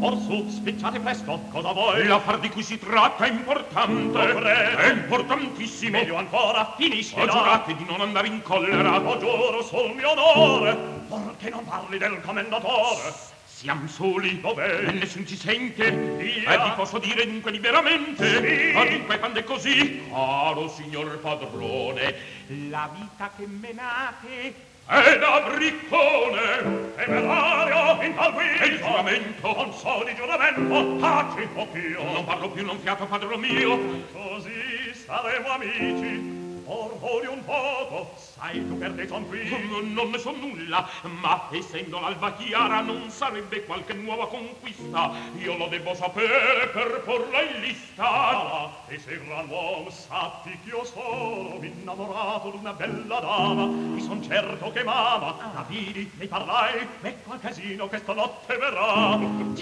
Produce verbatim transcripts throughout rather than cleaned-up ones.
Orsù, spicciate presto, cosa vuoi? L'affar di cui si tratta è importante. Lo credo. È importantissimo. Meglio ancora, finisci. Ho giurato di non andare in collera. Lo giuro sul mio onore, perché non parli del commendatore. Siamo soli. Dov'è? E nessun ci sente. Via. E vi posso dire dunque liberamente. Sì. Adunque quando è così, caro signor padrone, la vita che menate è da briccone. Temerario, in tal guisa. E il giuramento. Non so di giuramento, taci poch'io. Non parlo più, non fiato, padrone mio. Così saremo amici. Or voli un poco, sai tu perché son qui? Non, non ne so nulla, ma essendo l'alba chiara non sarebbe qualche nuova conquista. Io lo devo sapere per porla in lista. Ah, e se gran uom sappi che io sono innamorato d'una bella dama, mi son certo che m'ama. La vidi, ne parlai, ecco al casino che stanotte verrà.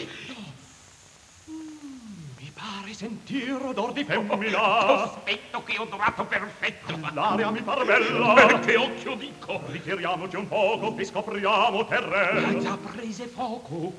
Pare sentir odor di femmina. Sospetto che odorato perfetto. L'aria mi par bella. Perché occhio dico? Ritiriamoci un poco e scopriamo terreno. Ha già prese fuoco.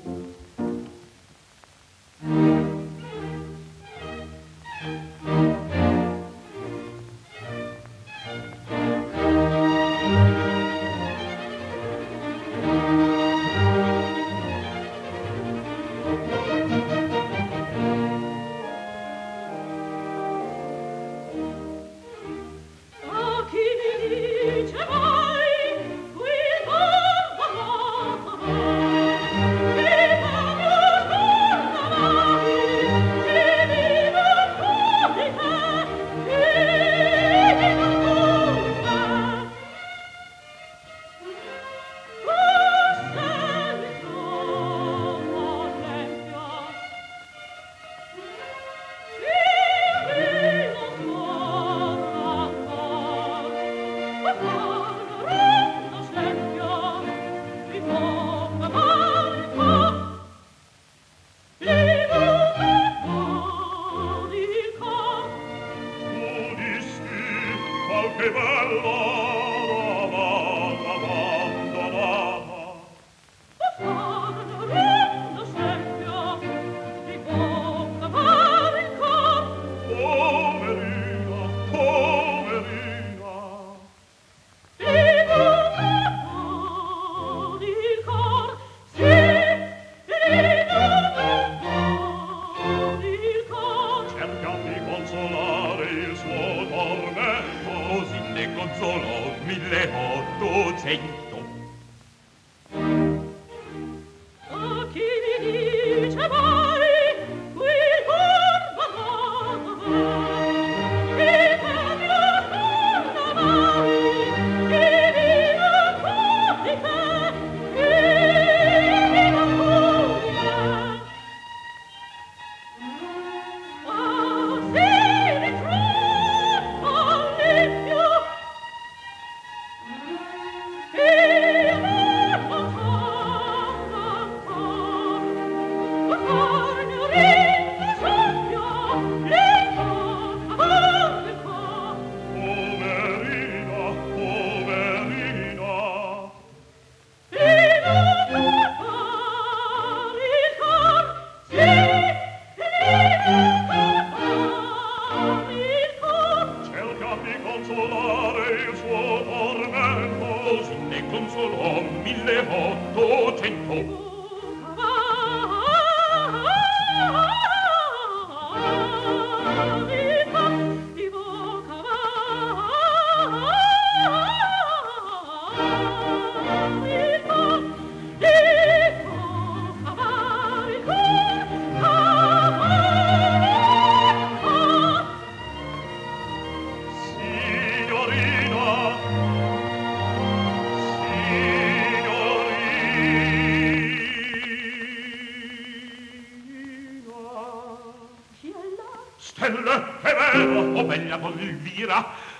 Stelle, è vero, Oh bella Volvira,